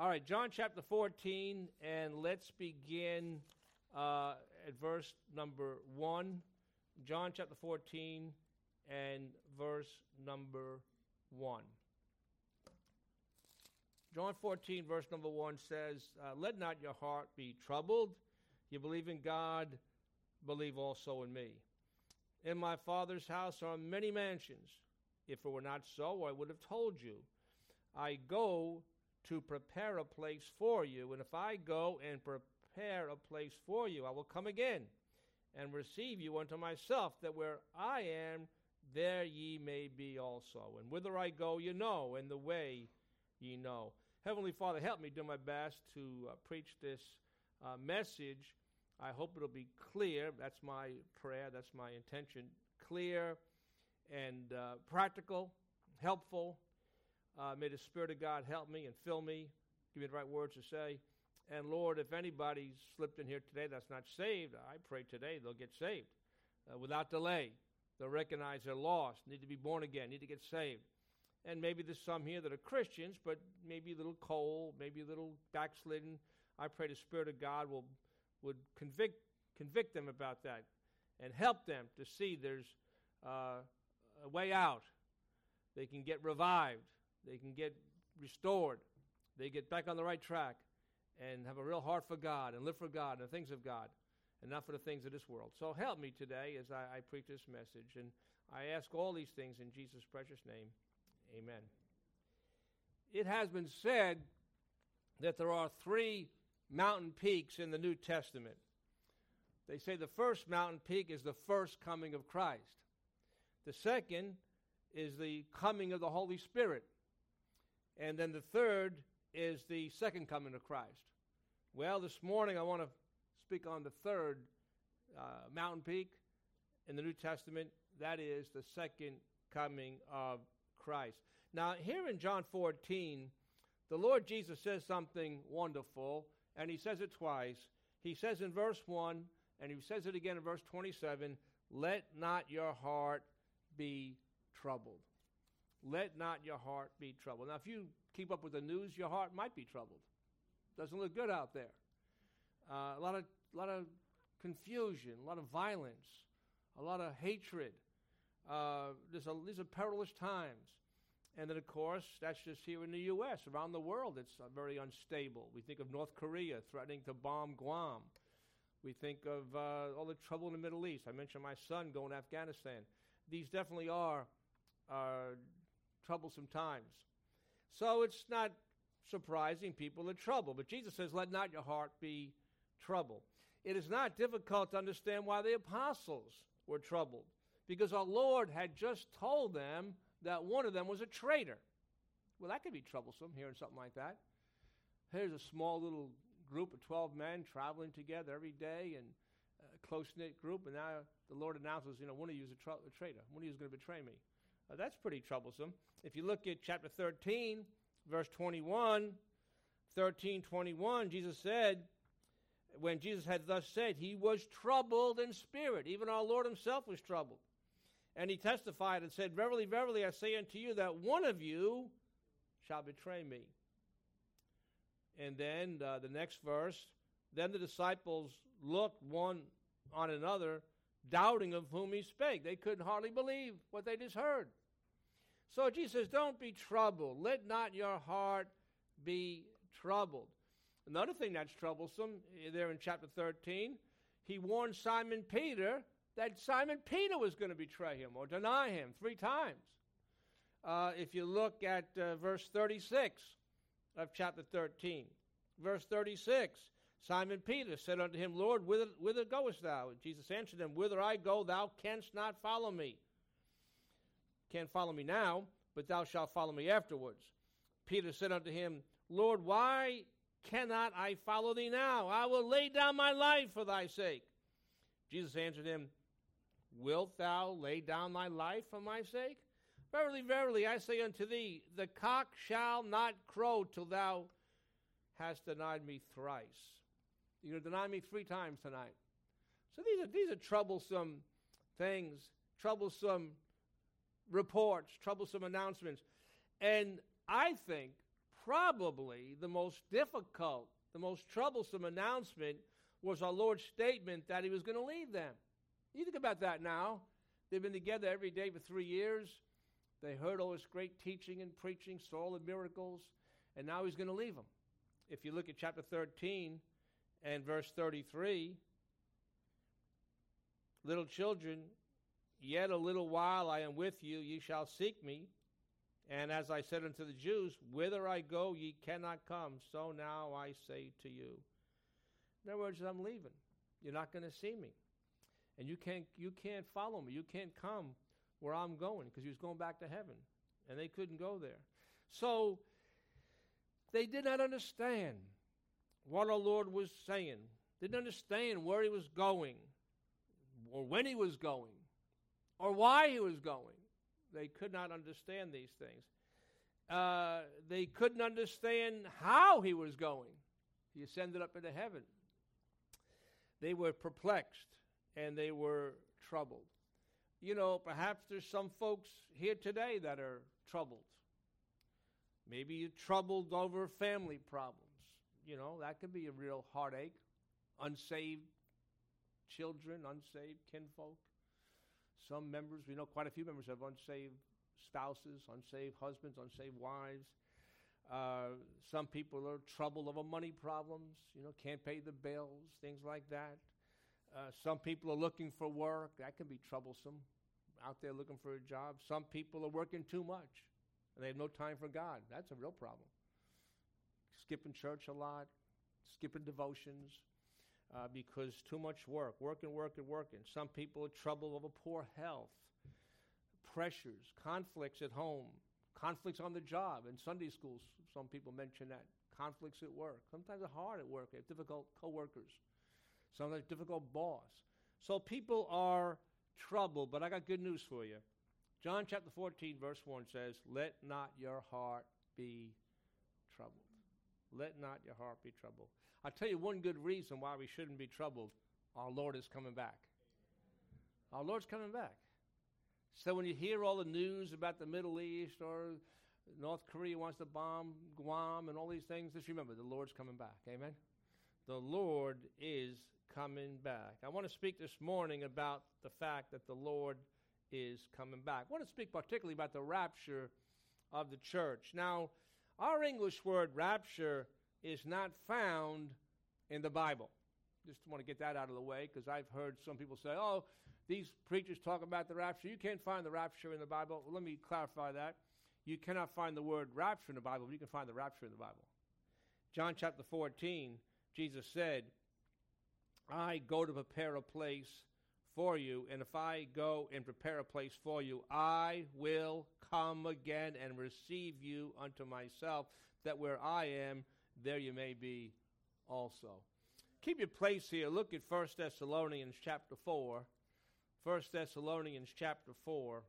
All right, John chapter 14, and let's begin at verse number 1. John chapter 14 and verse number 1. John 14, verse number 1 says, let not your heart be troubled. You believe in God, believe also in me. In my Father's house are many mansions. If it were not so, I would have told you. I go to prepare a place for you, and if I go and prepare a place for you, I will come again and receive you unto myself, that where I am, there ye may be also. And whither I go, you know, and the way ye know. Heavenly Father, help me do my best to preach this message. I hope it'll be clear. That's my prayer. That's my intention. Clear and practical, helpful. May the Spirit of God help me and fill me, give me the right words to say. And Lord, if anybody's slipped in here today that's not saved, I pray today they'll get saved without delay. They'll recognize they're lost, need to be born again, need to get saved. And maybe there's some here that are Christians, but maybe a little cold, maybe a little backslidden. I pray the Spirit of God would convict them about that and help them to see there's a way out. They can get revived. They can get restored. They get back on the right track and have a real heart for God and live for God and the things of God and not for the things of this world. So help me today as I preach this message. And I ask all these things in Jesus' precious name. Amen. It has been said that there are 3 mountain peaks in the New Testament. They say the first mountain peak is the first coming of Christ. The second is the coming of the Holy Spirit. And then the third is the second coming of Christ. Well, this morning I want to speak on the third mountain peak in the New Testament. That is the second coming of Christ. Now, here in John 14, the Lord Jesus says something wonderful, and he says it twice. He says in verse 1, and he says it again in verse 27, let not your heart be troubled. Let not your heart be troubled. Now, if you keep up with the news, your heart might be troubled. Doesn't look good out there. A lot of confusion, a lot of violence, a lot of hatred. These are perilous times. And then, of course, that's just here in the U.S. Around the world, it's very unstable. We think of North Korea threatening to bomb Guam. We think of all the trouble in the Middle East. I mentioned my son going to Afghanistan. These definitely are troublesome times. So it's not surprising people are troubled. But Jesus says, let not your heart be troubled. It is not difficult to understand why the apostles were troubled, because our Lord had just told them that one of them was a traitor. Well, that could be troublesome, hearing something like that. Here's a small little group of 12 men traveling together every day, and a close-knit group, and now the Lord announces, one of you is a traitor. One of you is going to betray me. That's pretty troublesome. If you look at chapter 13, verse 21, 13:21, Jesus said, when Jesus had thus said, he was troubled in spirit. Even our Lord himself was troubled. And he testified and said, verily, verily, I say unto you that one of you shall betray me. And then the next verse, then the disciples looked one on another, doubting of whom he spake. They couldn't hardly believe what they just heard. So Jesus says, don't be troubled. Let not your heart be troubled. Another thing that's troublesome, there in chapter 13, he warned Simon Peter that Simon Peter was going to betray him or deny him 3 times. If you look at verse 36 of chapter 13, verse 36, Simon Peter said unto him, Lord, whither goest thou? And Jesus answered him, whither I go, thou canst not follow me. Can't follow me now, but thou shalt follow me afterwards. Peter said unto him, Lord, why cannot I follow thee now? I will lay down my life for thy sake. Jesus answered him, wilt thou lay down thy life for my sake? Verily, verily, I say unto thee, the cock shall not crow till thou hast denied me thrice. You're going to deny me 3 times tonight. So these are troublesome things, troublesome reports, troublesome announcements. And I think probably the most difficult, the most troublesome announcement was our Lord's statement that he was going to leave them. You think about that now. They've been together every day for 3 years. They heard all this great teaching and preaching, saw all the miracles, and now he's going to leave them. If you look at chapter 13 and verse 33, little children, yet a little while I am with you, ye shall seek me. And as I said unto the Jews, whither I go, ye cannot come. So now I say to you. In other words, I'm leaving. You're not going to see me. And you can't follow me. You can't come where I'm going, because he was going back to heaven. And they couldn't go there. So they did not understand what our Lord was saying. Didn't understand where he was going, or when he was going, or why he was going. They could not understand these things. They couldn't understand how he was going. He ascended up into heaven. They were perplexed, and they were troubled. You know, perhaps there's some folks here today that are troubled. Maybe you're troubled over family problems. You know, that could be a real heartache. Unsaved children, unsaved kinfolk. Some members, we know quite a few members have unsaved spouses, unsaved husbands, unsaved wives. Some people are troubled over money problems, you know, can't pay the bills, things like that. Some people are looking for work. That can be troublesome, out there looking for a job. Some people are working too much, and they have no time for God. That's a real problem. Skipping church a lot, skipping devotions, because too much work, working. Some people are troubled over poor health, pressures, conflicts at home, conflicts on the job. In Sunday schools, some people mention that. Conflicts at work. Sometimes it's hard at work. They have difficult coworkers. Sometimes difficult boss. So people are troubled, but I got good news for you. John chapter 14, verse 1 says, let not your heart be troubled. Let not your heart be troubled. I'll tell you one good reason why we shouldn't be troubled. Our Lord is coming back. Our Lord's coming back. So when you hear all the news about the Middle East or North Korea wants to bomb Guam and all these things, just remember, the Lord's coming back. Amen? The Lord is coming back. I want to speak this morning about the fact that the Lord is coming back. I want to speak particularly about the rapture of the church. Now, our English word rapture is not found in the Bible. Just want to get that out of the way, because I've heard some people say, oh, these preachers talk about the rapture. You can't find the rapture in the Bible. Well, let me clarify that. You cannot find the word rapture in the Bible, but you can find the rapture in the Bible. John chapter 14, Jesus said, I go to prepare a place for you, and if I go and prepare a place for you, I will come again and receive you unto myself, that where I am, there you may be also. Keep your place here. Look at 1 Thessalonians chapter 4. 1 Thessalonians chapter 4.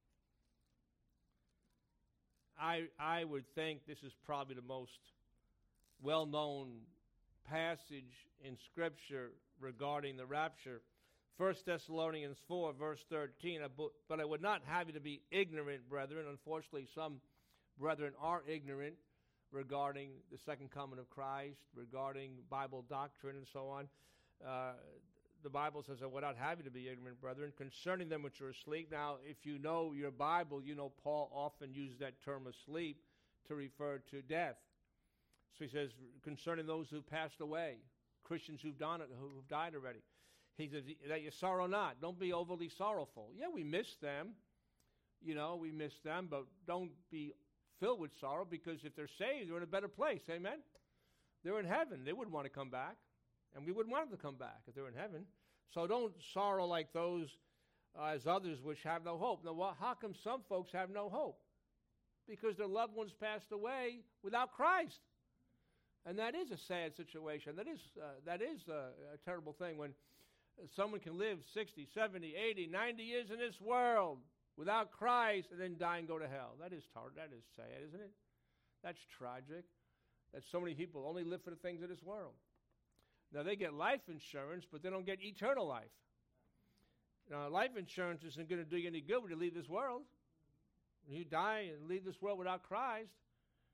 I would think this is probably the most well-known passage in Scripture regarding the rapture. 1 Thessalonians 4, verse 13, but I would not have you to be ignorant, brethren. Unfortunately, some brethren are ignorant regarding the second coming of Christ, regarding Bible doctrine and so on. The Bible says, I would not have you to be ignorant, brethren, concerning them which are asleep. Now, if you know your Bible, you know Paul often uses that term asleep to refer to death. So he says, concerning those who passed away, Christians who've died already. He says, that you sorrow not. Don't be overly sorrowful. Yeah, we miss them. You know, we miss them, but don't be filled with sorrow, because if they're saved, they're in a better place. Amen? They're in heaven. They wouldn't want to come back, and we wouldn't want them to come back if they're in heaven. So don't sorrow like those as others which have no hope. Now, how come some folks have no hope? Because their loved ones passed away without Christ. And that is a sad situation. That is a terrible thing when someone can live 60, 70, 80, 90 years in this world without Christ and then die and go to hell. That is sad, isn't it? That's tragic that so many people only live for the things of this world. Now, they get life insurance, but they don't get eternal life. Now, life insurance isn't going to do you any good when you leave this world. When you die and leave this world without Christ,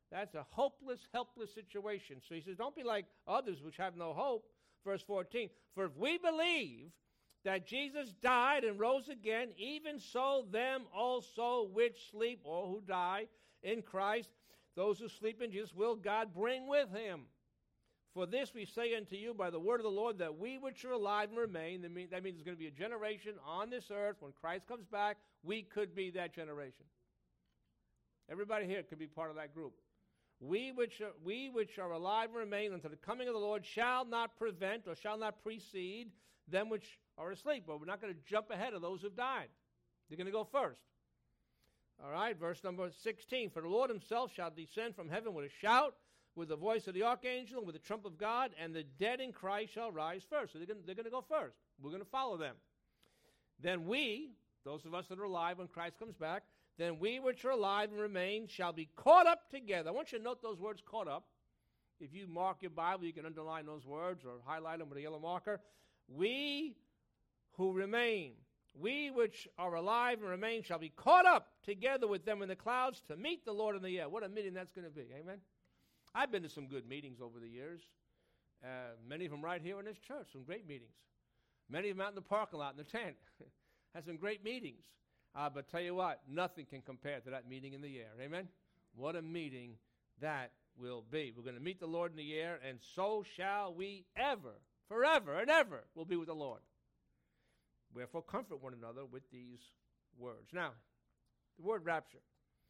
That's a hopeless, helpless situation. So he says, don't be like others which have no hope. Verse 14, for if we believe that Jesus died and rose again, even so them also which sleep, or who die in Christ, those who sleep in Jesus will God bring with him. For this we say unto you by the word of the Lord, that we which are alive and remain, that means there's going to be a generation on this earth, when Christ comes back, we could be that generation. Everybody here could be part of that group. We which are alive and remain until the coming of the Lord shall not prevent or shall not precede them which are asleep. But we're not going to jump ahead of those who've died. They're going to go first. All right, verse number 16. For the Lord himself shall descend from heaven with a shout, with the voice of the archangel, and with the trump of God, and the dead in Christ shall rise first. So they're going to go first. We're going to follow them. Then we, those of us that are alive when Christ comes back, then we which are alive and remain shall be caught up together. I want you to note those words, caught up. If you mark your Bible, you can underline those words or highlight them with a yellow marker. We who remain, we which are alive and remain, shall be caught up together with them in the clouds to meet the Lord in the air. What a meeting that's going to be, amen? I've been to some good meetings over the years. Many of them right here in this church, some great meetings. Many of them out in the parking lot in the tent. Had some great meetings. But tell you what, nothing can compare to that meeting in the air. Amen? What a meeting that will be. We're going to meet the Lord in the air, and so shall we ever, forever and ever, will be with the Lord. Wherefore comfort one another with these words. Now, the word rapture.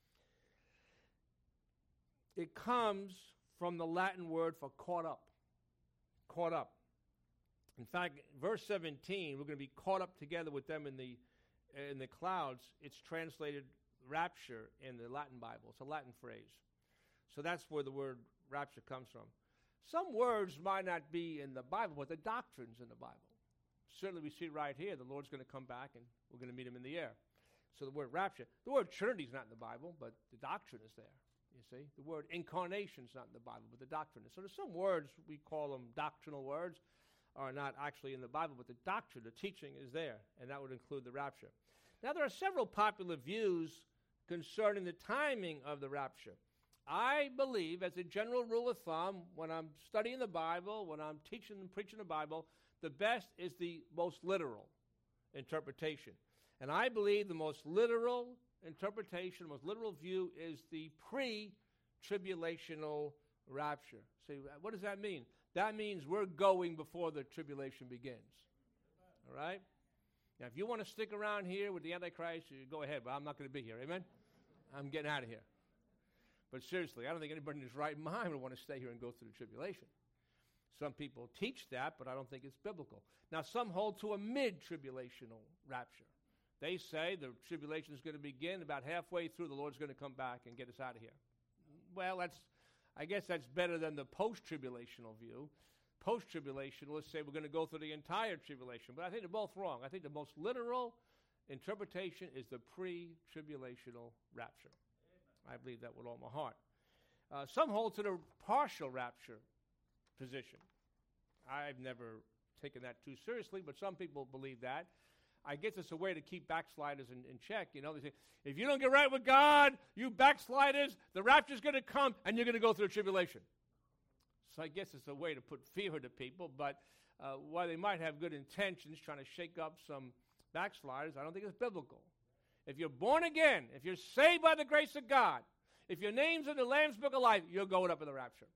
It comes from the Latin word for caught up. Caught up. In fact, verse 17, we're going to be caught up together with them in the clouds. It's translated rapture in the Latin Bible. It's a Latin phrase. So that's where the word rapture comes from. Some words might not be in the Bible, but the doctrine's in the Bible. Certainly we see right here, the Lord's going to come back and we're going to meet him in the air. So the word rapture, the word Trinity is not in the Bible, but the doctrine is there. You see, the word incarnation is not in the Bible, but the doctrine is. So there's some words, we call them doctrinal words, are not actually in the Bible, but the doctrine, the teaching is there, and that would include the rapture. Now, there are several popular views concerning the timing of the rapture. I believe, as a general rule of thumb, when I'm studying the Bible, when I'm teaching and preaching the Bible, the best is the most literal interpretation. And I believe the most literal interpretation, the most literal view is the pre-tribulational rapture. See, what does that mean? That means we're going before the tribulation begins. All right? Now, if you want to stick around here with the Antichrist, you go ahead, but I'm not going to be here. Amen? I'm getting out of here. But seriously, I don't think anybody in his right mind would want to stay here and go through the tribulation. Some people teach that, but I don't think it's biblical. Now, some hold to a mid-tribulational rapture. They say the tribulation is going to begin about halfway through. The Lord's going to come back and get us out of here. Well, I guess that's better than the post-tribulational view. Post-tribulationalists say we're going to go through the entire tribulation, but I think they're both wrong. I think the most literal interpretation is the pre-tribulational rapture. I believe that with all my heart. Some hold to the partial rapture position. I've never taken that too seriously, but some people believe that. I guess it's a way to keep backsliders in check. You know, they say, if you don't get right with God, you backsliders, the rapture's going to come, and you're going to go through tribulation. So I guess it's a way to put fear into people, but while they might have good intentions trying to shake up some backsliders, I don't think it's biblical. If you're born again, if you're saved by the grace of God, if your name's in the Lamb's Book of Life, you're going up in the rapture.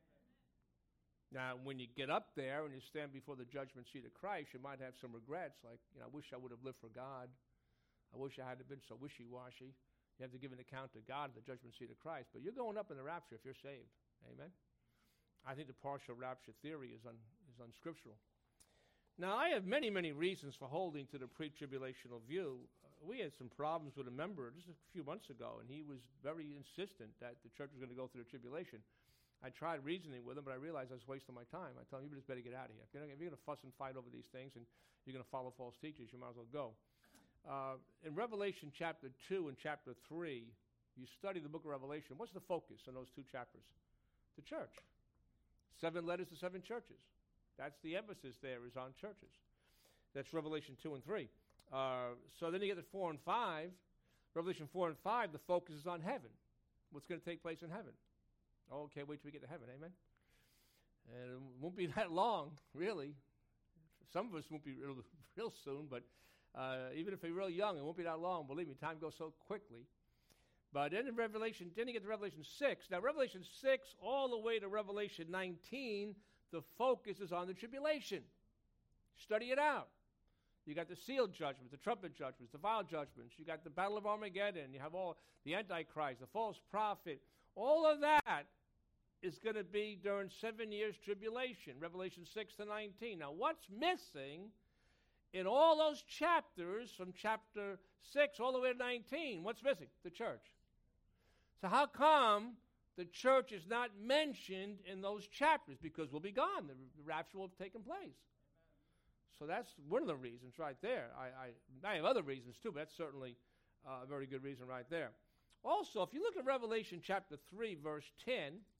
Now, when you get up there and you stand before the judgment seat of Christ, you might have some regrets, like, I wish I would have lived for God. I wish I hadn't been so wishy-washy. You have to give an account to God at the judgment seat of Christ. But you're going up in the rapture if you're saved. Amen? I think the partial rapture theory is unscriptural. Now, I have many, many reasons for holding to the pre-tribulational view. We had some problems with a member just a few months ago, and he was very insistent that the church was going to go through the tribulation. I tried reasoning with him, but I realized I was wasting my time. I told him, you just better get out of here. If you're going to fuss and fight over these things and you're going to follow false teachers, you might as well go. In Revelation chapter 2 and chapter 3, you study the book of Revelation. What's the focus in those two chapters? The church. 7 letters to 7 churches. That's the emphasis there is on churches. That's Revelation 2 and 3. So then you get to 4 and 5. Revelation 4 and 5, the focus is on heaven. What's going to take place in heaven? Oh, can't wait till we get to heaven, amen? And it won't be that long, really. Some of us won't be real soon, but even if we're real young, it won't be that long. Believe me, time goes so quickly. But then in Revelation, then you get to Revelation 6. Now, Revelation 6 all the way to Revelation 19, the focus is on the tribulation. Study it out. You got the seal judgments, the trumpet judgments, the vial judgments. You got the battle of Armageddon. You have all the Antichrist, the false prophet. All of that is going to be during 7 years tribulation, Revelation 6 to 19. Now, what's missing in all those chapters from chapter 6 all the way to 19? What's missing? The church. So how come the church is not mentioned in those chapters? Because we'll be gone. The rapture will have taken place. So that's one of the reasons right there. I have other reasons too, but that's certainly a very good reason right there. Also, if you look at Revelation chapter 3, verse 10,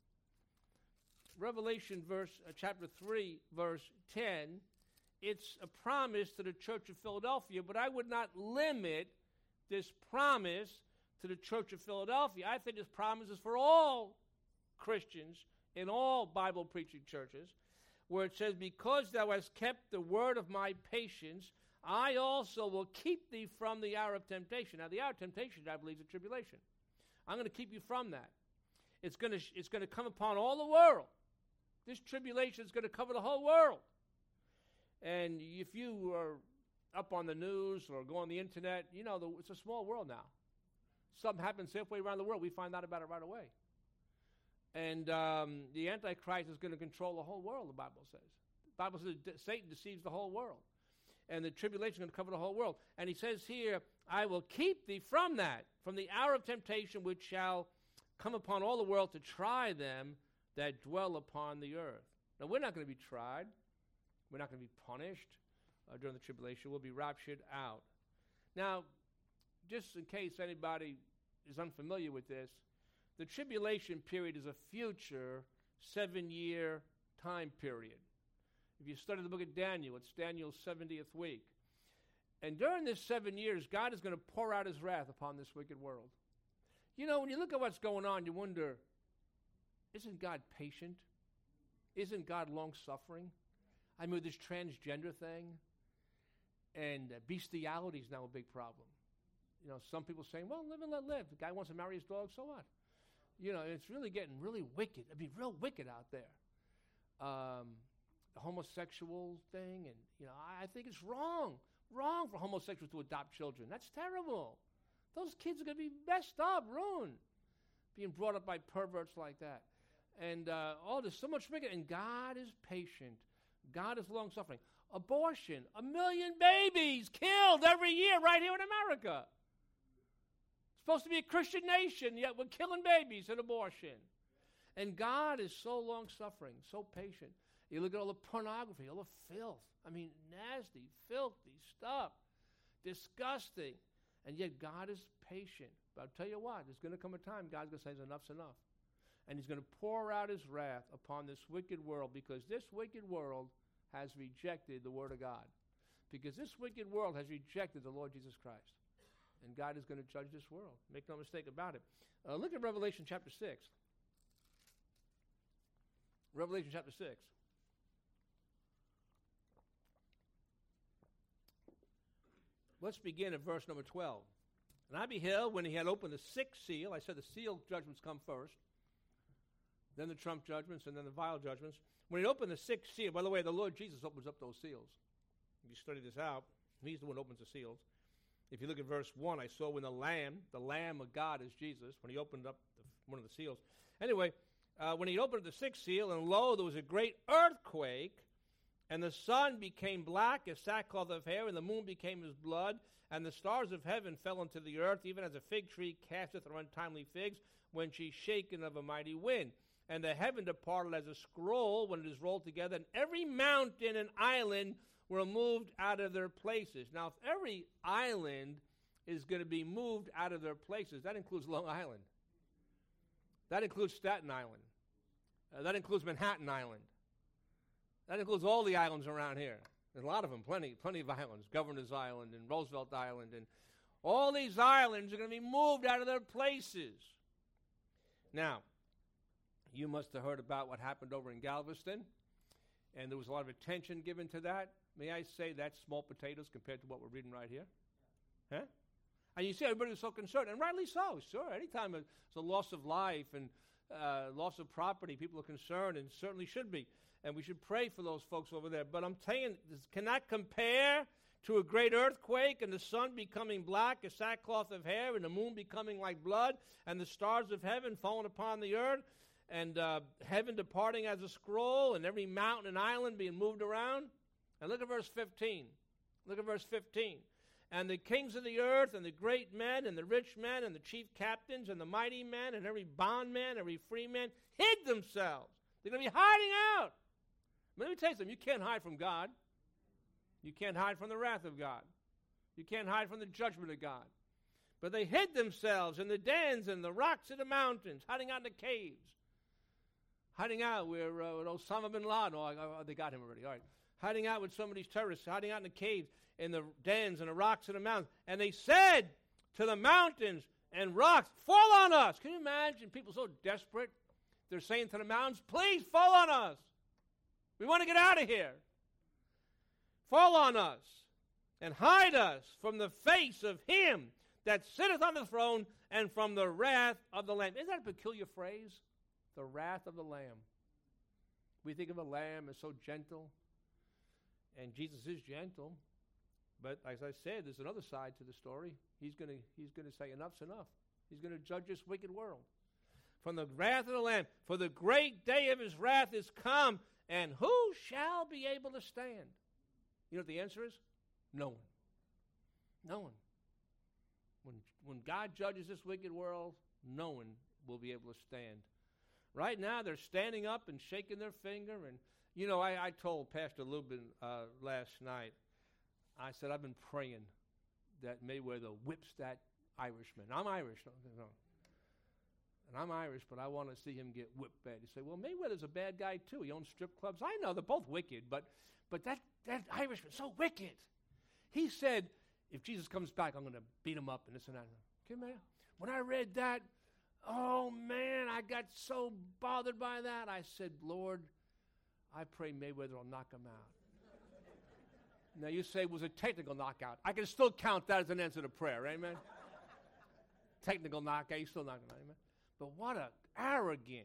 Revelation chapter 3, verse 10, it's a promise to the church of Philadelphia, but I would not limit this promise to the church of Philadelphia. I think this promise is for all Christians in all Bible-preaching churches, where it says, because thou hast kept the word of my patience, I also will keep thee from the hour of temptation. Now, the hour of temptation, I believe, is the tribulation. I'm going to keep you from that. It's going to come upon all the world. This tribulation is going to cover the whole world. And if you are up on the news or go on the internet, you know, it's a small world now. Something happens halfway around the world, we find out about it right away. And the Antichrist is going to control the whole world, the Bible says. The Bible says Satan deceives the whole world. And the tribulation is going to cover the whole world. And he says here, I will keep thee from that, from the hour of temptation which shall come upon all the world to try them that dwell upon the earth. Now, we're not going to be tried. We're not going to be punished during the tribulation. We'll be raptured out. Now, just in case anybody is unfamiliar with this, the tribulation period is a future 7-year time period. If you study the book of Daniel, it's Daniel's 70th week. And during this 7 years, God is going to pour out his wrath upon this wicked world. You know, when you look at what's going on, you wonder, isn't God patient? Isn't God long-suffering? I mean, this transgender thing and bestiality is now a big problem. You know, some people saying, well, live and let live. The guy wants to marry his dog, so what? You know, it's really getting really wicked. I mean, real wicked out there. The homosexual thing, and, you know, I think it's wrong for homosexuals to adopt children. That's terrible. Those kids are going to be messed up, ruined, being brought up by perverts like that. And there's so much wicked, and God is patient. God is long-suffering. Abortion, 1 million babies killed every year right here in America. Supposed to be a Christian nation, yet we're killing babies in abortion. And God is so long-suffering, so patient. You look at all the pornography, all the filth. I mean, nasty, filthy stuff. Disgusting. And yet God is patient. But I'll tell you what, there's going to come a time God's going to say enough's enough. And he's going to pour out his wrath upon this wicked world, because this wicked world has rejected the word of God. Because this wicked world has rejected the Lord Jesus Christ. And God is going to judge this world. Make no mistake about it. Look at Revelation chapter 6. Revelation chapter 6. Let's begin at verse number 12. And I beheld when he had opened the sixth seal. I said the seal judgments come first, then the trump judgments, and then the vial judgments. When he opened the sixth seal, by the way, the Lord Jesus opens up those seals. If you study this out, he's the one who opens the seals. If you look at verse 1, I saw when the Lamb of God is Jesus, when he opened up one of the seals. Anyway, when he opened the sixth seal, and lo, there was a great earthquake, and the sun became black as sackcloth of hair, and the moon became as blood, and the stars of heaven fell into the earth, even as a fig tree casteth her untimely figs, when she's shaken of a mighty wind. And the heaven departed as a scroll when it is rolled together, and every mountain and island were moved out of their places. Now, if every island is going to be moved out of their places, that includes Long Island. That includes Staten Island. That includes Manhattan Island. That includes all the islands around here. There's a lot of them, plenty of islands. Governor's Island and Roosevelt Island. And all these islands are going to be moved out of their places. Now, You must have heard about what happened over in Galveston, and there was a lot of attention given to that. May I say that's small potatoes compared to what we're reading right here? Huh? And you see everybody was so concerned, and rightly so, sure. Anytime it's a loss of life and loss of property, people are concerned, and certainly should be. And we should pray for those folks over there. But I'm telling you, this cannot compare to a great earthquake and the sun becoming black as sackcloth of hair and the moon becoming like blood and the stars of heaven falling upon the earth and heaven departing as a scroll and every mountain and island being moved around. And look at verse 15. Look at verse 15. And the kings of the earth and the great men and the rich men and the chief captains and the mighty men and every bondman, every free man hid themselves. They're going to be hiding out. Let me tell you something. You can't hide from God. You can't hide from the wrath of God. You can't hide from the judgment of God. But they hid themselves in the dens and the rocks of the mountains, hiding out in the caves. Hiding out where Osama bin Laden, they got him already, all right. Hiding out with some of these terrorists, hiding out in the caves, in the dens and the rocks of the mountains. And they said to the mountains and rocks, fall on us. Can you imagine people so desperate? They're saying to the mountains, please fall on us. We want to get out of here. Fall on us and hide us from the face of him that sitteth on the throne and from the wrath of the Lamb. Isn't that a peculiar phrase? The wrath of the Lamb. We think of a lamb as so gentle, and Jesus is gentle. But as I said, there's another side to the story. He's going to say enough's enough. He's going to judge this wicked world. From the wrath of the Lamb, for the great day of his wrath is come, and who shall be able to stand? You know what the answer is? No one. No one. When God judges this wicked world, no one will be able to stand. Right now, they're standing up and shaking their finger. And, you know, I told Pastor Lubin last night, I said, I've been praying that Mayweather whips that Irishman. I'm Irish. And I'm Irish, but I want to see him get whipped bad. You say, well, Mayweather's a bad guy, too. He owns strip clubs. I know, they're both wicked, but that Irishman's so wicked. He said, if Jesus comes back, I'm going to beat him up and this and that. Okay, man. When I read that, oh, man, I got so bothered by that. I said, Lord, I pray Mayweather will knock him out. Now, you say it was a technical knockout. I can still count that as an answer to prayer, amen? Technical knockout, you still knocking out, amen? But what an arrogant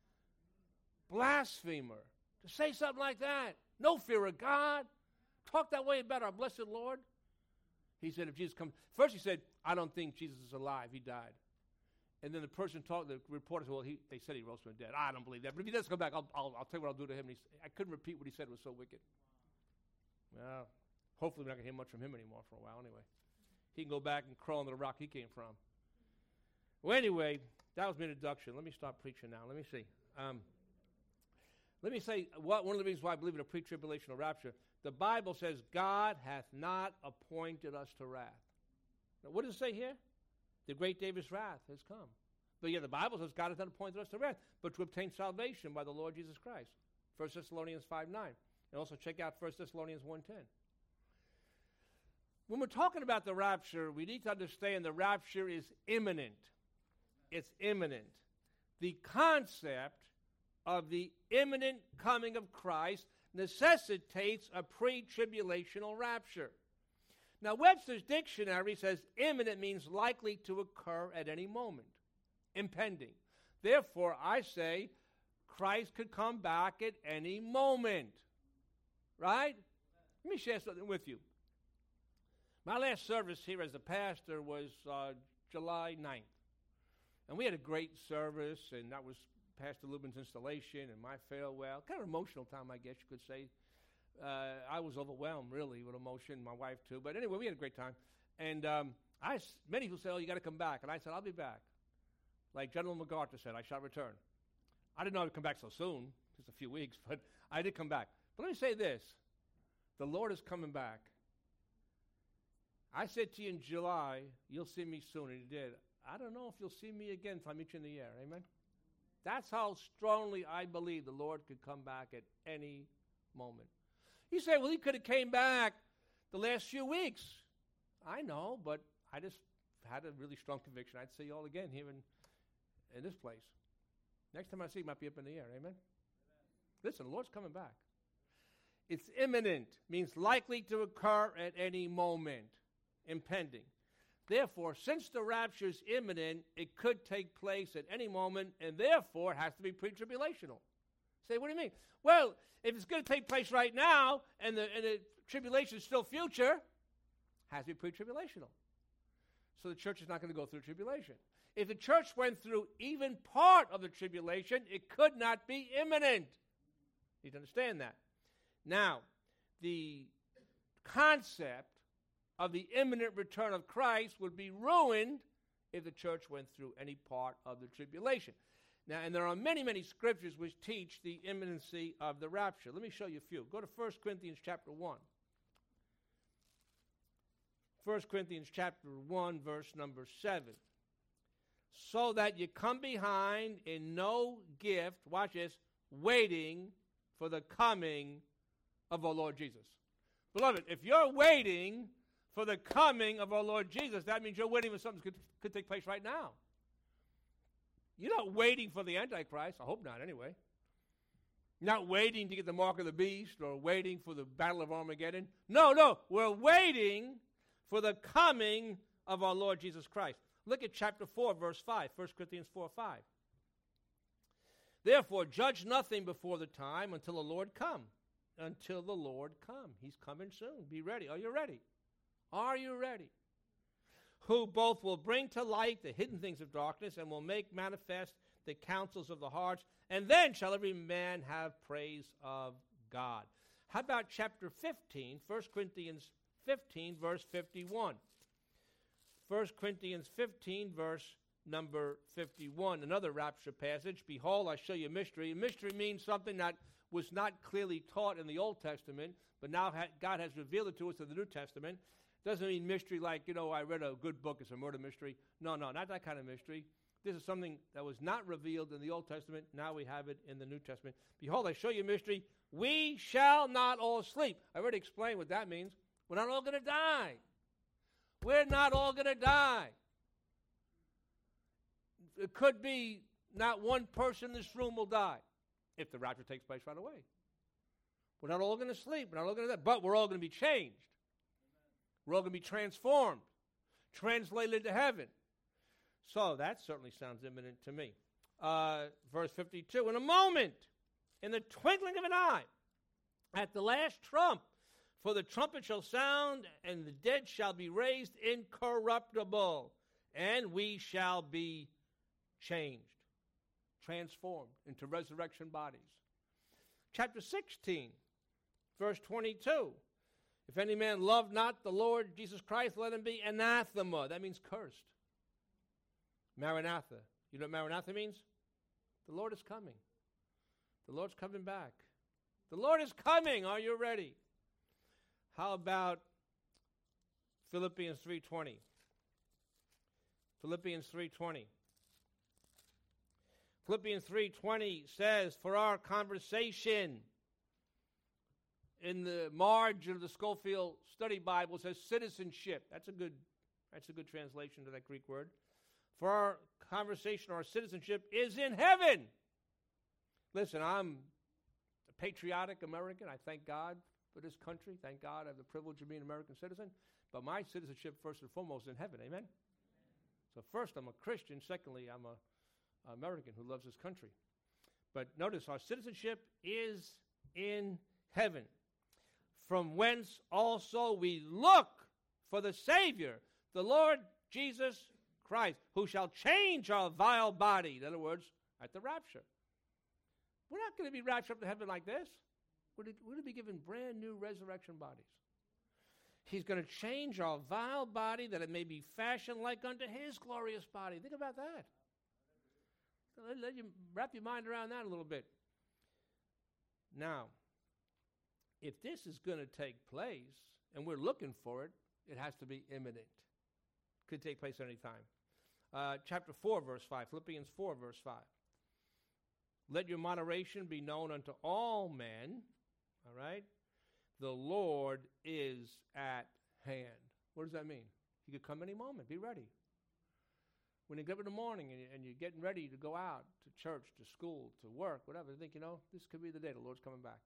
blasphemer to say something like that. No fear of God. Talk that way about our blessed Lord. He said, if Jesus comes, first he said, I don't think Jesus is alive. He died. And then the person talked, the reporter said, well, they said he rose from the dead. I don't believe that. But if he does come back, I'll tell you what I'll do to him. And I couldn't repeat what he said. It was so wicked. Well, hopefully we're not going to hear much from him anymore for a while anyway. He can go back and crawl under the rock he came from. Well, anyway, that was my introduction. Let me start preaching now. Let me see. Let me say one of the reasons why I believe in a pre-tribulational rapture. The Bible says God hath not appointed us to wrath. Now, what does it say here? The great day of his wrath has come. But yeah, the Bible says God has not appointed us to wrath, but to obtain salvation by the Lord Jesus Christ. 1 Thessalonians 5:9. And also check out 1 Thessalonians 1:10. When we're talking about the rapture, we need to understand the rapture is imminent. It's imminent. The concept of the imminent coming of Christ necessitates a pre-tribulational rapture. Now, Webster's dictionary says imminent means likely to occur at any moment, impending. Therefore, I say Christ could come back at any moment, right? Let me share something with you. My last service here as a pastor was July 9th. And we had a great service, and that was Pastor Lubin's installation and my farewell. Kind of emotional time, I guess you could say. I was overwhelmed, really, with emotion, my wife too. But anyway, we had a great time. And many people say, oh, you got to come back. And I said, I'll be back. Like General MacArthur said, I shall return. I didn't know I would come back so soon, just a few weeks, but I did come back. But let me say this. The Lord is coming back. I said to you in July, you'll see me soon, and he did. I don't know if you'll see me again if I meet you in the air. Amen? That's how strongly I believe the Lord could come back at any moment. You say, well, he could have came back the last few weeks. I know, but I just had a really strong conviction. I'd see you all again here in this place. Next time I see you, might be up in the air. Amen? Listen, the Lord's coming back. It's imminent, means likely to occur at any moment, impending. Therefore, since the rapture is imminent, it could take place at any moment, and therefore it has to be pre-tribulational. Say, what do you mean? Well, if it's going to take place right now, and the tribulation is still future, it has to be pre-tribulational. So the church is not going to go through tribulation. If the church went through even part of the tribulation, it could not be imminent. You need to understand that. Now, the concept of the imminent return of Christ would be ruined if the church went through any part of the tribulation. Now, and there are many, many scriptures which teach the imminency of the rapture. Let me show you a few. Go to 1 Corinthians chapter 1. 1 Corinthians chapter 1, verse number 7. So that you come behind in no gift, watch this, waiting for the coming of our Lord Jesus. Beloved, if you're waiting for the coming of our Lord Jesus, that means you're waiting for something that could take place right now. You're not waiting for the Antichrist. I hope not, anyway. You're not waiting to get the mark of the beast or waiting for the battle of Armageddon. No, we're waiting for the coming of our Lord Jesus Christ. Look at chapter 4, verse 5, 1 Corinthians 4, 5. Therefore, judge nothing before the time until the Lord come. Until the Lord come. He's coming soon. Be ready. Are you ready? Are you ready? Who both will bring to light the hidden things of darkness and will make manifest the counsels of the hearts, and then shall every man have praise of God. How about chapter 15, 1 Corinthians 15, verse 51. 1 Corinthians 15, verse number 51, another rapture passage. Behold, I show you a mystery. A mystery means something that was not clearly taught in the Old Testament, but now God has revealed it to us in the New Testament. Doesn't mean mystery like, I read a good book, it's a murder mystery. No, not that kind of mystery. This is something that was not revealed in the Old Testament. Now we have it in the New Testament. Behold, I show you a mystery. We shall not all sleep. I already explained what that means. We're not all going to die. We're not all going to die. It could be not one person in this room will die if the rapture takes place right away. We're not all going to sleep. We're not all going to die. But we're all going to be changed. We're all going to be transformed, translated into heaven. So that certainly sounds imminent to me. Verse 52, in a moment, in the twinkling of an eye, at the last trump, for the trumpet shall sound, and the dead shall be raised incorruptible, and we shall be changed, transformed into resurrection bodies. Chapter 16, verse 22. If any man love not the Lord Jesus Christ, let him be anathema. That means cursed. Maranatha. You know what Maranatha means? The Lord is coming. The Lord's coming back. The Lord is coming. Are you ready? How about Philippians 3:20? Philippians 3:20. Philippians 3:20 says, for our conversation, in the margin of the Scofield Study Bible, says citizenship. That's a good translation to that Greek word. For our conversation, our citizenship is in heaven. Listen, I'm a patriotic American. I thank God for this country. Thank God I have the privilege of being an American citizen. But my citizenship, first and foremost, is in heaven. Amen? So first, I'm a Christian. Secondly, I'm an American who loves this country. But notice, our citizenship is in heaven, from whence also we look for the Savior, the Lord Jesus Christ, who shall change our vile body. In other words, at the rapture. We're not going to be raptured up to heaven like this. We're going to be given brand new resurrection bodies. He's going to change our vile body that it may be fashioned like unto his glorious body. Think about that. Let you wrap your mind around that a little bit. Now, if this is going to take place, and we're looking for it, it has to be imminent. Could take place at any time. Chapter 4, verse 5. Philippians 4, verse 5. Let your moderation be known unto all men. All right? The Lord is at hand. What does that mean? He could come any moment. Be ready. When you get up in the morning and you're getting ready to go out to church, to school, to work, whatever. They think, this could be the day the Lord's coming back.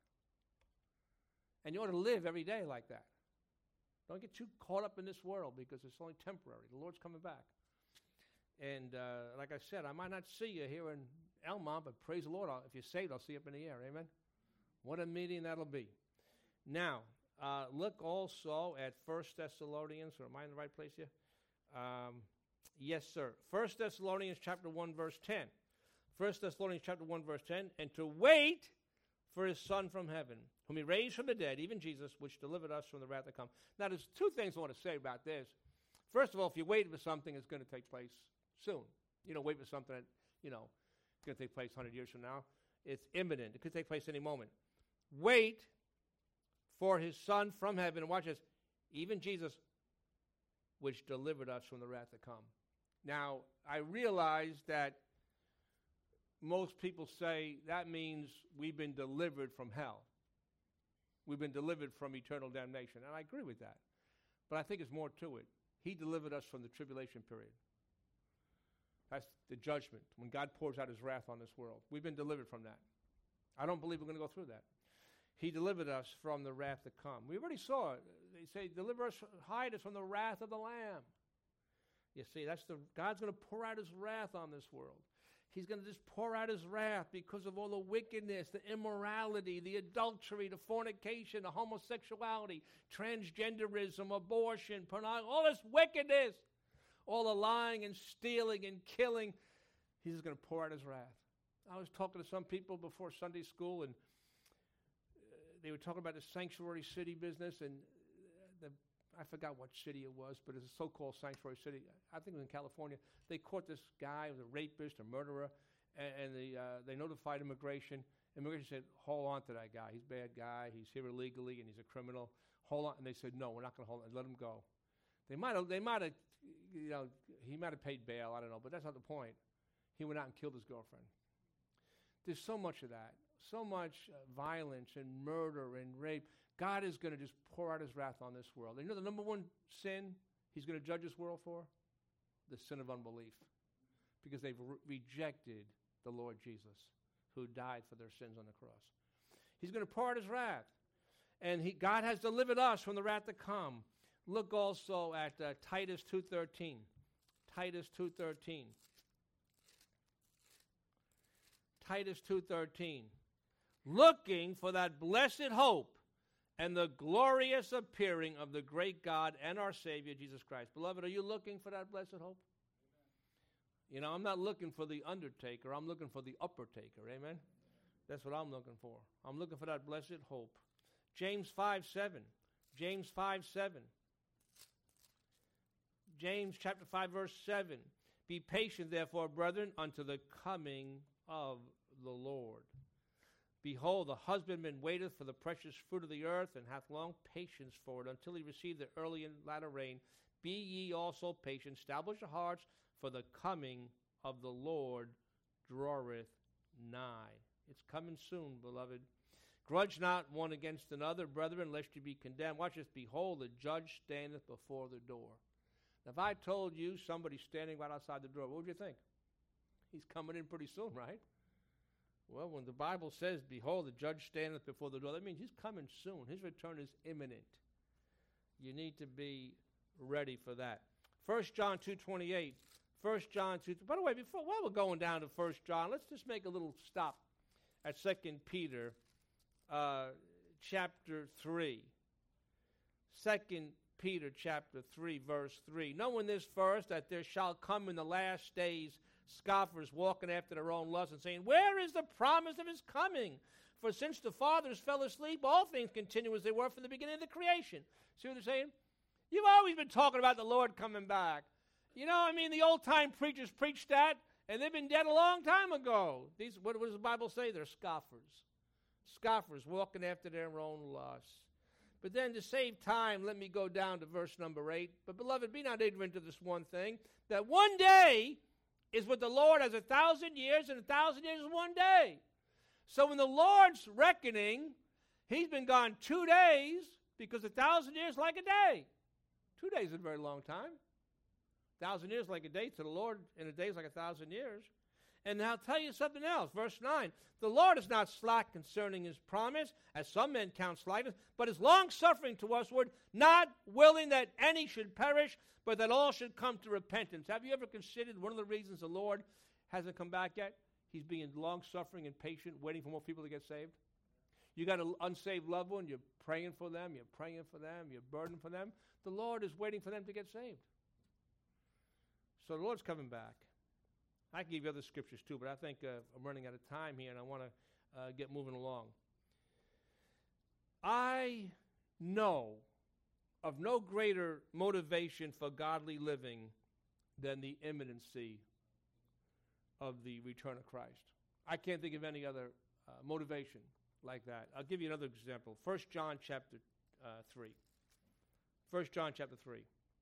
And you ought to live every day like that. Don't get too caught up in this world because it's only temporary. The Lord's coming back. And like I said, I might not see you here in Elmont, but praise the Lord. If you're saved, I'll see you up in the air. Amen? What a meeting that'll be. Now, look also at 1 Thessalonians. Or am I in the right place here? Yes, sir. 1 Thessalonians chapter 1, verse 10. 1 Thessalonians chapter 1, verse 10. And to wait for his Son from heaven, whom he raised from the dead, even Jesus, which delivered us from the wrath to come. Now, there's two things I want to say about this. First of all, if you wait for something, it's going to take place soon. You don't wait for something that, it's going to take place 100 years from now. It's imminent. It could take place any moment. Wait for his Son from heaven. And watch this. Even Jesus, which delivered us from the wrath to come. Now, I realize that most people say that means we've been delivered from hell. We've been delivered from eternal damnation. And I agree with that. But I think there's more to it. He delivered us from the tribulation period. That's the judgment, when God pours out his wrath on this world. We've been delivered from that. I don't believe we're going to go through that. He delivered us from the wrath to come. We already saw it. They say, deliver us, hide us from the wrath of the Lamb. You see, God's going to pour out his wrath on this world. He's going to just pour out his wrath because of all the wickedness, the immorality, the adultery, the fornication, the homosexuality, transgenderism, abortion, pornography, all this wickedness, all the lying and stealing and killing. He's just going to pour out his wrath. I was talking to some people before Sunday school, and they were talking about the sanctuary city business, and I forgot what city it was, but it's a so-called sanctuary city. I think it was in California. They caught this guy, who was a rapist, a murderer, and they notified immigration. Immigration said, hold on to that guy. He's a bad guy. He's here illegally, and he's a criminal. Hold on. And they said, no, we're not going to hold on. Let him go. They might have, he might have paid bail. I don't know, but that's not the point. He went out and killed his girlfriend. There's so much of that, so much violence and murder and rape. God is going to just pour out his wrath on this world. And the number one sin he's going to judge this world for? The sin of unbelief. Because they've rejected the Lord Jesus, who died for their sins on the cross. He's going to pour out his wrath. And God has delivered us from the wrath to come. Look also at Titus 2:13. Titus 2:13. Titus 2:13. Looking for that blessed hope and the glorious appearing of the great God and our Savior, Jesus Christ. Beloved, are you looking for that blessed hope? Amen. I'm not looking for the undertaker. I'm looking for the upper taker. Amen? That's what I'm looking for. I'm looking for that blessed hope. James 5:7. James 5:7. James chapter 5, verse 7. Be patient, therefore, brethren, unto the coming of the Lord. Behold, the husbandman waiteth for the precious fruit of the earth, and hath long patience for it, until he receive the early and latter rain. Be ye also patient, establish your hearts, for the coming of the Lord draweth nigh. It's coming soon, beloved. Grudge not one against another, brethren, lest you be condemned. Watch this. Behold, the judge standeth before the door. Now, if I told you somebody's standing right outside the door, what would you think? He's coming in pretty soon, right? Well, when the Bible says, behold, the judge standeth before the door, that means he's coming soon. His return is imminent. You need to be ready for that. 1 John 2:28. 1 John 2. By the way, while we're going down to 1 John, let's just make a little stop at 2 Peter chapter 3. 2 Peter chapter 3, verse 3. Knowing this first, that there shall come in the last days scoffers walking after their own lusts and saying, where is the promise of his coming? For since the fathers fell asleep, all things continue as they were from the beginning of the creation. See what they're saying? You've always been talking about the Lord coming back. The old-time preachers preached that, and they've been dead a long time ago. What does the Bible say? They're scoffers. Scoffers walking after their own lusts. But then to save time, let me go down to verse number 8. But beloved, be not ignorant of this one thing, that one day is with the Lord as 1,000 years, and 1,000 years is one day. So in the Lord's reckoning, he's been gone 2 days, because 1,000 years is like a day. 2 days is a very long time. 1,000 years like a day to the Lord, and a day is like 1,000 years. And I'll tell you something else. Verse 9, the Lord is not slack concerning his promise, as some men count slackness, but is long-suffering to usward, not willing that any should perish, but that all should come to repentance. Have you ever considered one of the reasons the Lord hasn't come back yet? He's being long-suffering and patient, waiting for more people to get saved. You got an unsaved loved one, you're praying for them, you're burdened for them. The Lord is waiting for them to get saved. So the Lord's coming back. I can give you other scriptures too, but I think I'm running out of time here, and I want to get moving along. I know of no greater motivation for godly living than the imminency of the return of Christ. I can't think of any other motivation like that. I'll give you another example. 1 John chapter 3. 1 John chapter 3.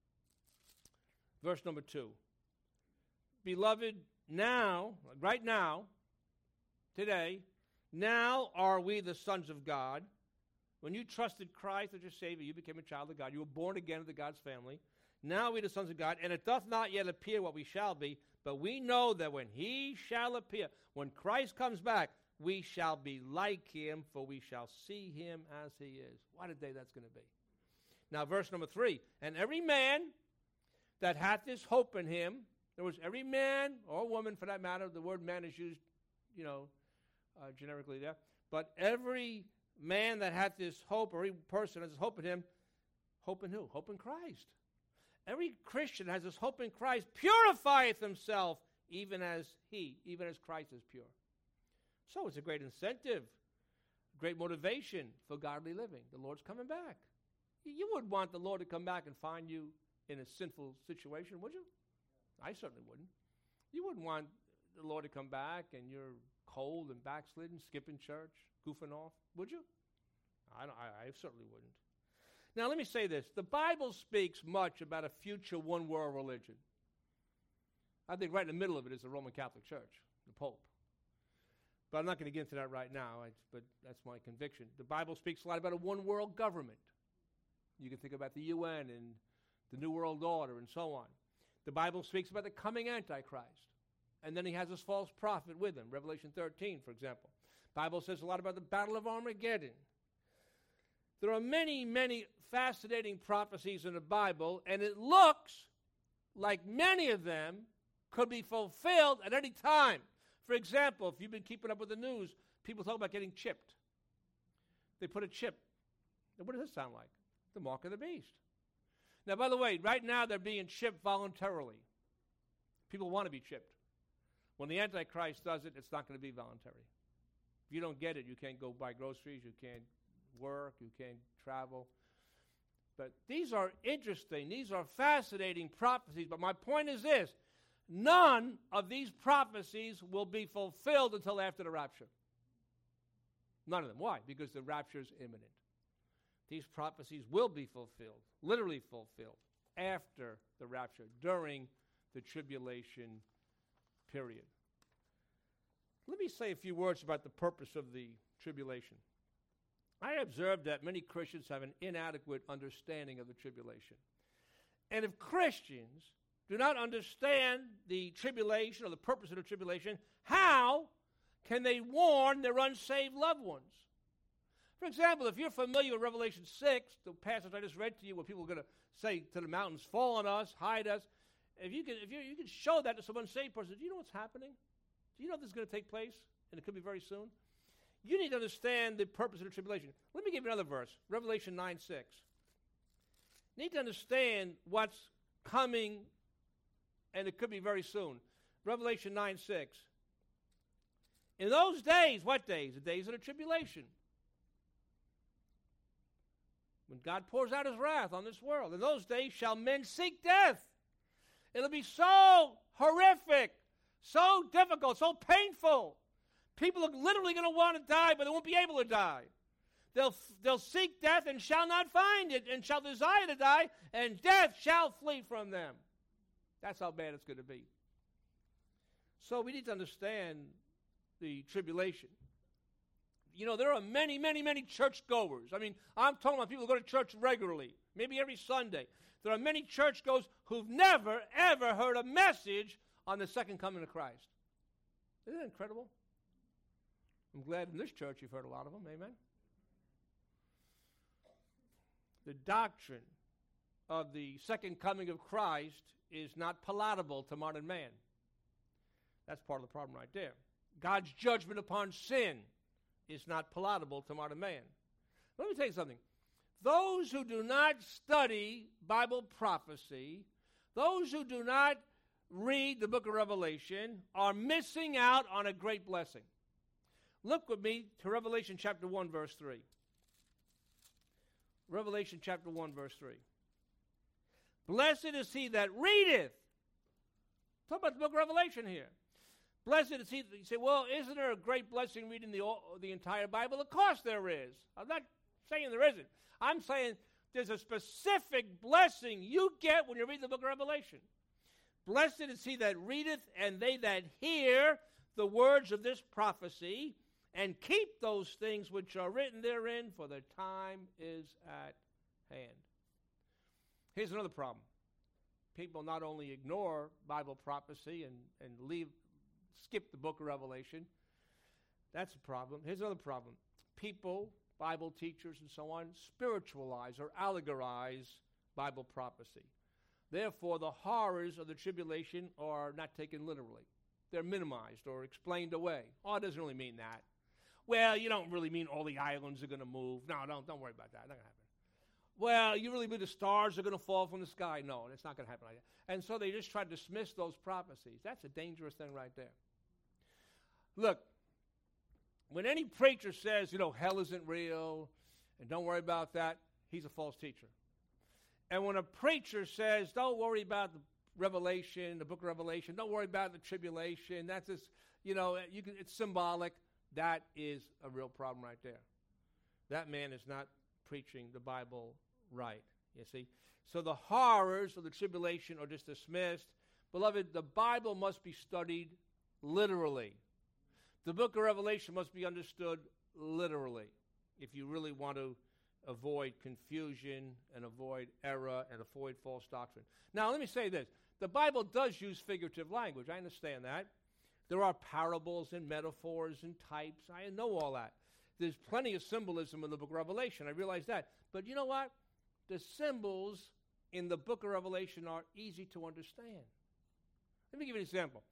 Verse number 2. Beloved, now, right now, today, now are we the sons of God. When you trusted Christ as your Savior, you became a child of God. You were born again into God's family. Now we the sons of God, and it doth not yet appear what we shall be, but we know that when he shall appear, when Christ comes back, we shall be like him, for we shall see him as he is. What a day that's going to be. Now, verse number 3, and every man that hath this hope in him, in other words, every man or woman, for that matter, the word man is used, generically there. But every man that hath this hope, or every person has this hope in him, hope in who? Hope in Christ. Every Christian has this hope in Christ, purifieth himself, even as Christ is pure. So it's a great incentive, great motivation for godly living. The Lord's coming back. You wouldn't want the Lord to come back and find you in a sinful situation, would you? I certainly wouldn't. You wouldn't want the Lord to come back and you're cold and backslidden, skipping church, goofing off, would you? I certainly wouldn't. Now, let me say this. The Bible speaks much about a future one-world religion. I think right in the middle of it is the Roman Catholic Church, the Pope. But I'm not going to get into that right now, but that's my conviction. The Bible speaks a lot about a one-world government. You can think about the UN and the New World Order and so on. The Bible speaks about the coming Antichrist. And then he has this false prophet with him, Revelation 13, for example. The Bible says a lot about the Battle of Armageddon. There are many, many fascinating prophecies in the Bible, and it looks like many of them could be fulfilled at any time. For example, if you've been keeping up with the news, people talk about getting chipped. They put a chip. And what does this sound like? The mark of the beast. Now, by the way, right now they're being chipped voluntarily. People want to be chipped. When the Antichrist does it, it's not going to be voluntary. If you don't get it, you can't go buy groceries, you can't work, you can't travel. But these are interesting. These are fascinating prophecies. But my point is this. None of these prophecies will be fulfilled until after the rapture. None of them. Why? Because the rapture is imminent. These prophecies will be fulfilled, literally fulfilled, after the rapture, during the tribulation period. Let me say a few words about the purpose of the tribulation. I observed that many Christians have an inadequate understanding of the tribulation. And if Christians do not understand the tribulation or the purpose of the tribulation, how can they warn their unsaved loved ones? For example, if you're familiar with Revelation 6, the passage I just read to you where people are going to say to the mountains, fall on us, hide us, if you can show that to some unsaved person, do you know what's happening? Do you know this is going to take place? And it could be very soon. You need to understand the purpose of the tribulation. Let me give you another verse, Revelation 9:6. You need to understand what's coming, and it could be very soon. Revelation 9:6. In those days, what days? The days of the tribulation. When God pours out his wrath on this world. In those days shall men seek death. It'll be so horrific, so difficult, so painful. People are literally going to want to die, but they won't be able to die. They'll seek death and shall not find it, and shall desire to die, and death shall flee from them. That's how bad it's going to be. So we need to understand the tribulation. You know, there are many, many, many churchgoers. I mean, I'm talking about people who go to church regularly, maybe every Sunday. There are many churchgoers who've never, ever heard a message on the second coming of Christ. Isn't that incredible? I'm glad in this church you've heard a lot of them. Amen. The doctrine of the second coming of Christ is not palatable to modern man. That's part of the problem right there. God's judgment upon sin is not palatable to modern man. Let me tell you something. Those who do not study Bible prophecy, those who do not read the book of Revelation, are missing out on a great blessing. Look with me to Revelation chapter 1, verse 3. Revelation chapter 1, verse 3. Blessed is he that readeth. Talk about the book of Revelation here. Blessed is he. You say, well, isn't there a great blessing reading the entire Bible? Of course there is. I'm not saying there isn't. I'm saying there's a specific blessing you get when you read the book of Revelation. Blessed is he that readeth, and they that hear the words of this prophecy, and keep those things which are written therein, for the time is at hand. Here's another problem. People not only ignore Bible prophecy and skip the book of Revelation. That's a problem. Here's another problem. People, Bible teachers and so on, spiritualize or allegorize Bible prophecy. Therefore, the horrors of the tribulation are not taken literally. They're minimized or explained away. Oh, it doesn't really mean that. Well, you don't really mean all the islands are going to move. No, don't worry about that. Not going to happen. Well, you really mean the stars are going to fall from the sky? No, it's not going to happen like that. And so they just try to dismiss those prophecies. That's a dangerous thing right there. Look, when any preacher says, hell isn't real, and don't worry about that, he's a false teacher. And when a preacher says, don't worry about the Revelation, the book of Revelation, don't worry about the tribulation, that's just, it's symbolic, that is a real problem right there. That man is not preaching the Bible right, you see. So the horrors of the tribulation are just dismissed. Beloved, the Bible must be studied literally. The book of Revelation must be understood literally if you really want to avoid confusion and avoid error and avoid false doctrine. Now, let me say this. The Bible does use figurative language. I understand that. There are parables and metaphors and types. I know all that. There's plenty of symbolism in the book of Revelation. I realize that. But you know what? The symbols in the book of Revelation are easy to understand. Let me give you an example.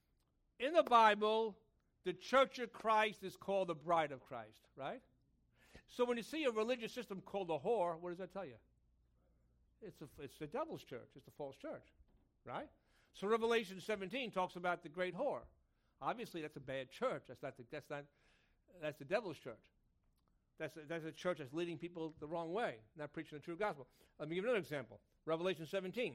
In the Bible, the Church of Christ is called the bride of Christ, right? So when you see a religious system called a whore, what does that tell you? It's the devil's church. It's the false church, right? So Revelation 17 talks about the great whore. Obviously, that's a bad church. That's the devil's church. That's a church that's leading people the wrong way, not preaching the true gospel. Let me give you another example. Revelation 17,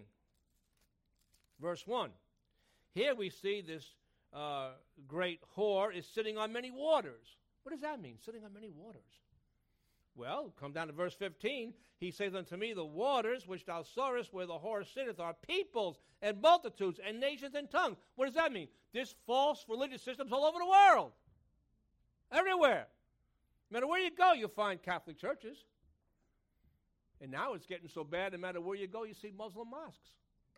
verse 1. Here we see this great whore is sitting on many waters. What does that mean, sitting on many waters? Well, come down to verse 15. He says unto me, the waters which thou sawest where the whore sitteth are peoples and multitudes and nations and tongues. What does that mean? This false religious system's all over the world. Everywhere. No matter where you go, you'll find Catholic churches. And now it's getting so bad, no matter where you go, you see Muslim mosques.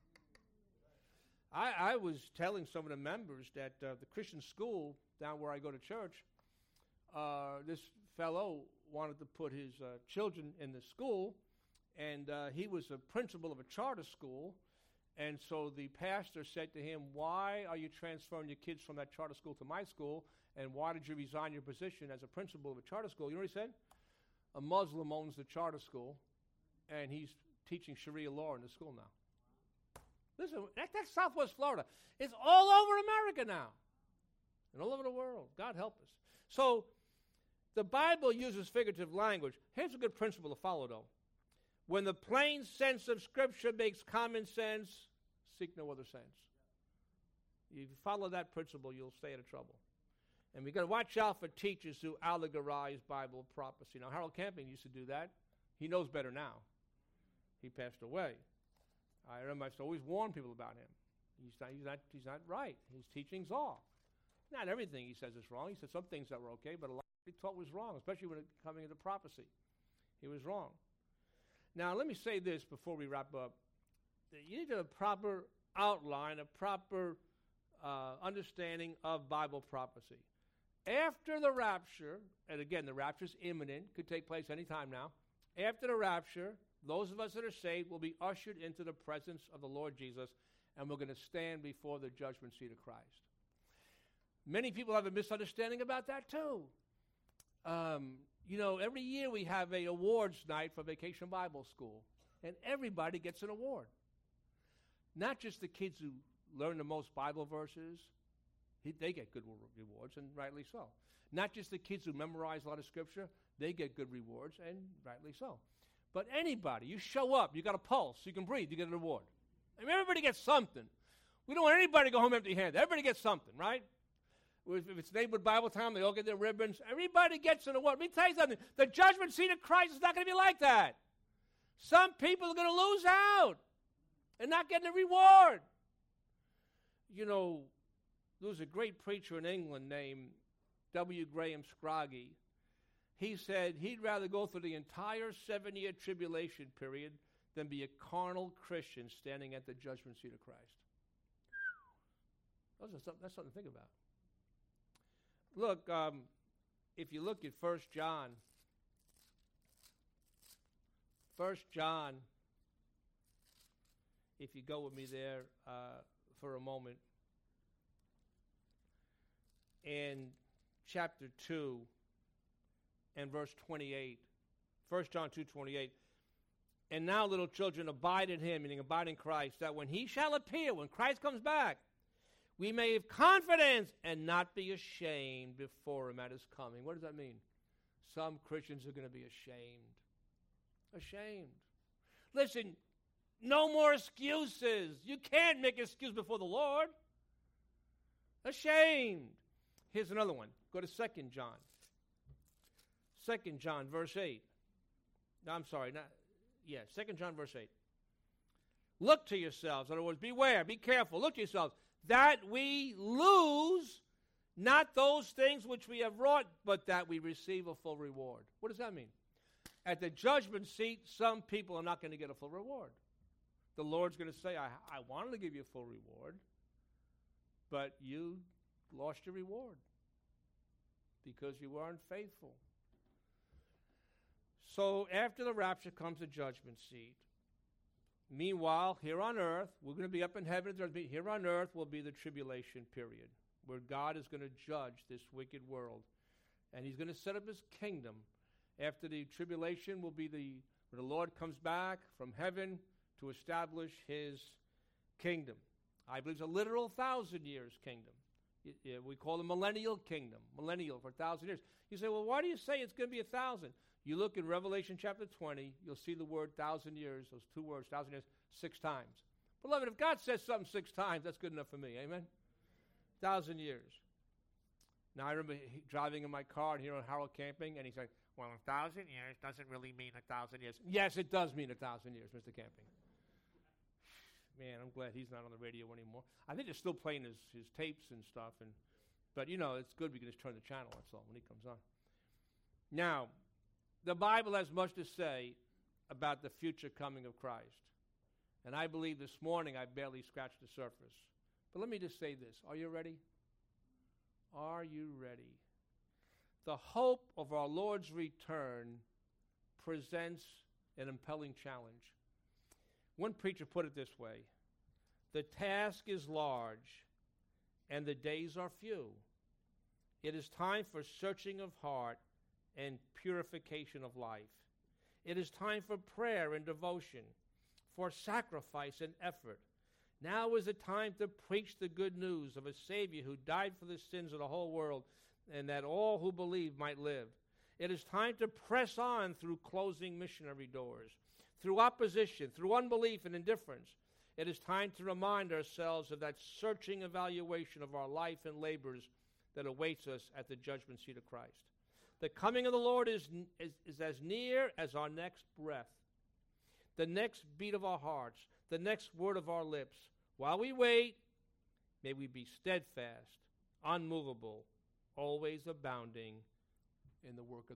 I was telling some of the members that the Christian school down where I go to church, this fellow wanted to put his children in the school, and he was a principal of a charter school, and so the pastor said to him, why are you transferring your kids from that charter school to my school, and why did you resign your position as a principal of a charter school? You know what he said? A Muslim owns the charter school, and he's teaching Sharia law in the school now. Listen, that's Southwest Florida. It's all over America now and all over the world. God help us. So the Bible uses figurative language. Here's a good principle to follow, though. When the plain sense of Scripture makes common sense, seek no other sense. If you follow that principle, you'll stay out of trouble. And we've got to watch out for teachers who allegorize Bible prophecy. Now, Harold Camping used to do that. He knows better now. He passed away. I remember I used to always warn people about him. He's not right. His teaching's off. Not everything he says is wrong. He said some things that were okay, but a lot he taught was wrong, especially when it coming into prophecy. He was wrong. Now, let me say this before we wrap up. You need a proper outline, a proper understanding of Bible prophecy. After the rapture, and again, the rapture is imminent, could take place any time now. After the rapture, those of us that are saved will be ushered into the presence of the Lord Jesus, and we're going to stand before the judgment seat of Christ. Many people have a misunderstanding about that too. Every year we have an awards night for Vacation Bible School, and everybody gets an award. Not just the kids who learn the most Bible verses. They get good rewards, and rightly so. Not just the kids who memorize a lot of Scripture. They get good rewards, and rightly so. But anybody, you show up, you got a pulse, you can breathe, you get an award. I mean, everybody gets something. We don't want anybody to go home empty-handed. Everybody gets something, right? If it's neighborhood Bible time, they all get their ribbons. Everybody gets an award. Let me tell you something. The judgment seat of Christ is not going to be like that. Some people are going to lose out and not get a reward. There was a great preacher in England named W. Graham Scroggie. He said he'd rather go through the entire 7-year tribulation period than be a carnal Christian standing at the judgment seat of Christ. That's something to think about. Look, if you look at 1 John, if you go with me there for a moment, in chapter 2 and verse 28, 1 John 2:28, and now, little children, abide in him, meaning abide in Christ, that when he shall appear, when Christ comes back, we may have confidence and not be ashamed before him at his coming. What does that mean? Some Christians are going to be ashamed. Ashamed. Listen, no more excuses. You can't make excuse before the Lord. Ashamed. Here's another one. Go to 2 John. 2 John, verse 8. No, I'm sorry. 2 John, verse 8. Look to yourselves. In other words, beware, be careful. Look to yourselves, that we lose not those things which we have wrought, but that we receive a full reward. What does that mean? At the judgment seat, some people are not going to get a full reward. The Lord's going to say, I wanted to give you a full reward, but you lost your reward because you were unfaithful. So after the rapture comes the judgment seat. Meanwhile, here on earth, we're going to be up in heaven. Here on earth will be the tribulation period, where God is going to judge this wicked world. And he's going to set up his kingdom. After the tribulation will be when the Lord comes back from heaven to establish his kingdom. I believe it's a literal 1,000 years kingdom. We call it millennial kingdom. Millennial for 1,000 years. You say, well, why do you say it's going to be 1,000? You look in Revelation chapter 20, you'll see the word 1,000 years, those two words, 1,000 years, 6 times. Beloved, if God says something 6 times, that's good enough for me. Amen? 1,000 years. Now, I remember driving in my car and hearing Harold Camping, and he's like, well, 1,000 years doesn't really mean 1,000 years. Yes, it does mean 1,000 years, Mr. Camping. Man, I'm glad he's not on the radio anymore. I think they're still playing his tapes and stuff, but it's good we can just turn the channel, that's all, when he comes on. Now, the Bible has much to say about the future coming of Christ. And I believe this morning I barely scratched the surface. But let me just say this. Are you ready? Are you ready? The hope of our Lord's return presents an impelling challenge. One preacher put it this way: the task is large and the days are few. It is time for searching of heart and purification of life. It is time for prayer and devotion, for sacrifice and effort. Now is the time to preach the good news of a Savior who died for the sins of the whole world, and that all who believe might live. It is time to press on through closing missionary doors, through opposition, through unbelief and indifference. It is time to remind ourselves of that searching evaluation of our life and labors that awaits us at the judgment seat of Christ. The coming of the Lord is as near as our next breath, the next beat of our hearts, the next word of our lips. While we wait, may we be steadfast, unmovable, always abounding in the work of the